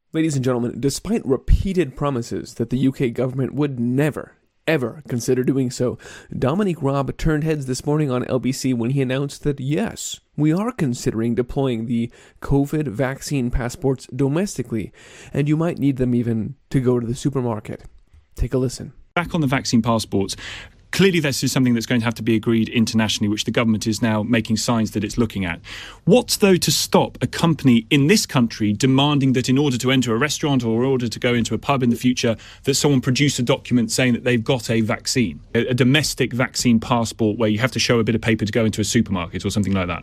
Ladies and gentlemen, despite repeated promises that the UK government would never, ever consider doing so, Dominic Raab turned heads this morning on LBC when he announced that yes, we are considering deploying the COVID vaccine passports domestically, and you might need them even to go to the supermarket. Take a listen. Back on the vaccine passports, clearly this is something that's going to have to be agreed internationally, which the government is now making signs that it's looking at. What's, though, to stop a company in this country demanding that in order to enter a restaurant or in order to go into a pub in the future, that someone produce a document saying that they've got a vaccine, a domestic vaccine passport where you have to show a bit of paper to go into a supermarket or something like that?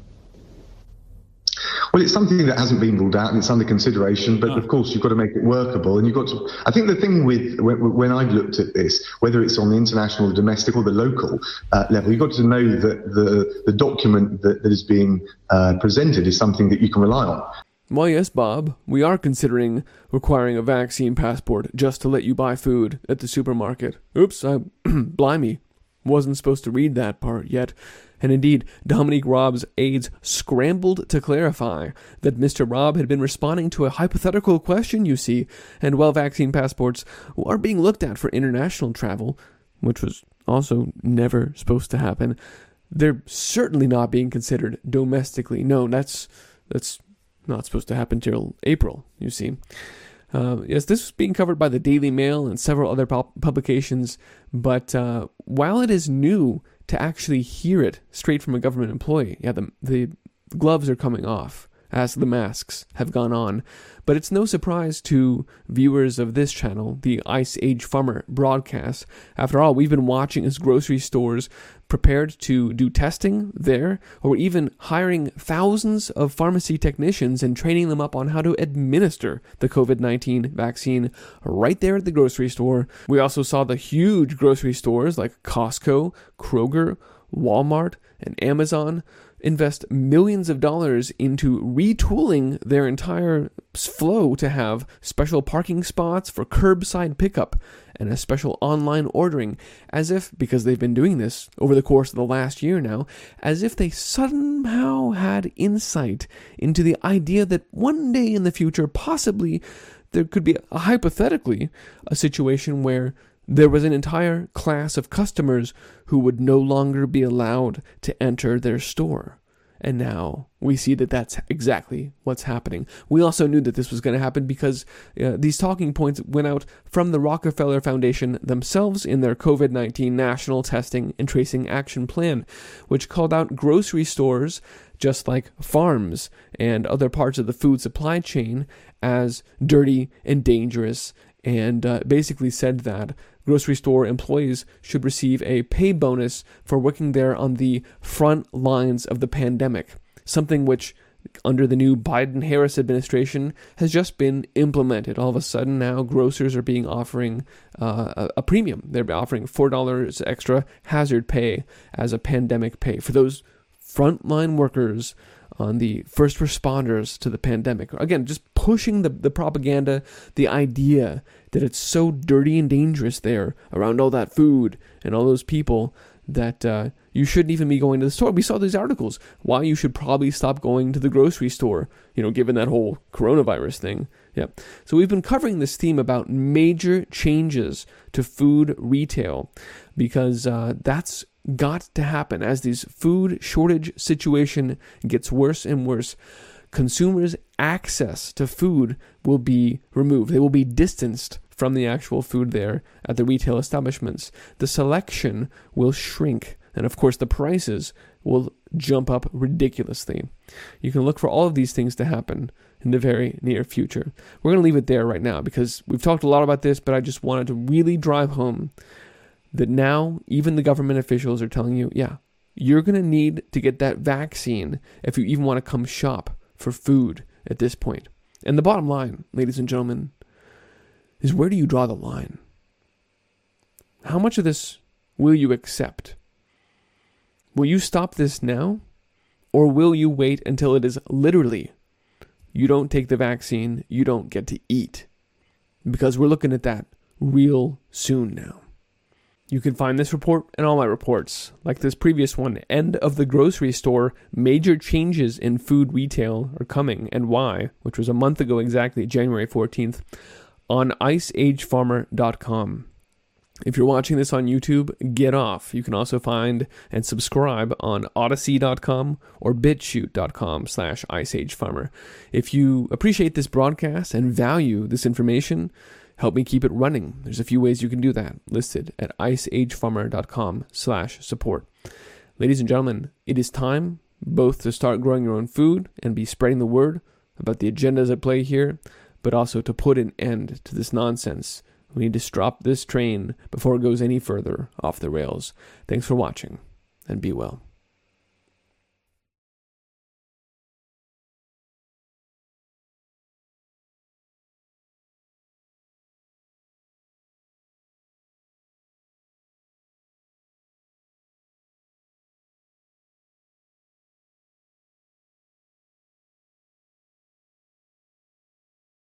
Well, it's something that hasn't been ruled out and it's under consideration, but of course you've got to make it workable, and you've got to. I think the thing with when I've looked at this, whether it's on the international, domestic, or the local level, you've got to know that the document that is being presented is something that you can rely on. Well, yes, Bob, we are considering requiring a vaccine passport just to let you buy food at the supermarket. Oops, blimey, wasn't supposed to read that part yet. And indeed, Dominic Raab's aides scrambled to clarify that Mr. Raab had been responding to a hypothetical question, you see, and while vaccine passports are being looked at for international travel, which was also never supposed to happen, they're certainly not being considered domestically. No, that's not supposed to happen till April, you see. Yes, this was being covered by the Daily Mail and several other publications, but while it is new to actually hear it straight from a government employee, yeah, the gloves are coming off as the masks have gone on. But it's no surprise to viewers of this channel, the Ice Age Farmer broadcast. After all, we've been watching as grocery stores prepared to do testing there, or even hiring thousands of pharmacy technicians and training them up on how to administer the COVID-19 vaccine right there at the grocery store. We also saw the huge grocery stores like Costco, Kroger, Walmart, and Amazon invest millions of dollars into retooling their entire flow to have special parking spots for curbside pickup and a special online ordering, as if, because they've been doing this over the course of the last year now, as if they somehow had insight into the idea that one day in the future, possibly, there could be, hypothetically, a situation where there was an entire class of customers who would no longer be allowed to enter their store. And now we see that that's exactly what's happening. We also knew that this was going to happen because these talking points went out from the Rockefeller Foundation themselves in their COVID-19 National Testing and Tracing Action Plan, which called out grocery stores, just like farms and other parts of the food supply chain, as dirty and dangerous, and basically said that grocery store employees should receive a pay bonus for working there on the front lines of the pandemic, something which, under the new Biden-Harris administration, has just been implemented. All of a sudden now, grocers are being offering a premium. They're offering $4 extra hazard pay as a pandemic pay for those frontline workers on the first responders to the pandemic. Again, just pushing the propaganda, the idea that it's so dirty and dangerous there around all that food and all those people that you shouldn't even be going to the store. We saw these articles, why you should probably stop going to the grocery store, given that whole coronavirus thing. Yeah. So we've been covering this theme about major changes to food retail because that's got to happen. As this food shortage situation gets worse and worse, consumers' access to food will be removed. They will be distanced from the actual food there at the retail establishments. The selection will shrink, and of course the prices will jump up ridiculously. You can look for all of these things to happen in the very near future. We're going to leave it there right now because we've talked a lot about this, but I just wanted to really drive home that now even the government officials are telling you, yeah, you're going to need to get that vaccine if you even want to come shop for food at this point. And the bottom line, ladies and gentlemen, is where do you draw the line? How much of this will you accept? Will you stop this now? Or will you wait until it is literally, you don't take the vaccine, you don't get to eat? Because we're looking at that real soon now. You can find this report and all my reports, like this previous one, End of the Grocery Store, Major Changes in Food Retail Are Coming and Why, which was a month ago exactly, January 14th, on iceagefarmer.com. If you're watching this on YouTube, get off. You can also find and subscribe on odyssey.com or bitshoot.com/iceagefarmer. If you appreciate this broadcast and value this information, help me keep it running. There's a few ways you can do that, listed at iceagefarmer.com/support. Ladies and gentlemen, it is time both to start growing your own food and be spreading the word about the agendas at play here, but also to put an end to this nonsense. We need to stop this train before it goes any further off the rails. Thanks for watching, and be well.